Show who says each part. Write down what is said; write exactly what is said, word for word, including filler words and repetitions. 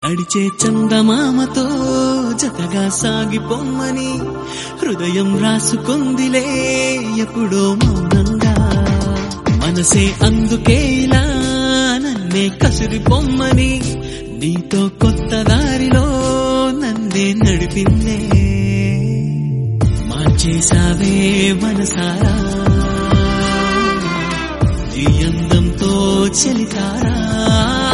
Speaker 1: నడిచే చందమామతో జతగా సాగిపోమ్మని హృదయం రాసుకుందిలే ఎప్పుడో మౌనంగా. మనసే అందుకే ఇలా నన్నే కసిరిపోమ్మని నీతో కొత్త దారిలో నన్నే నడిపిందే. మార్చేసావే మనసారా ఈ అందంతో చలితారా.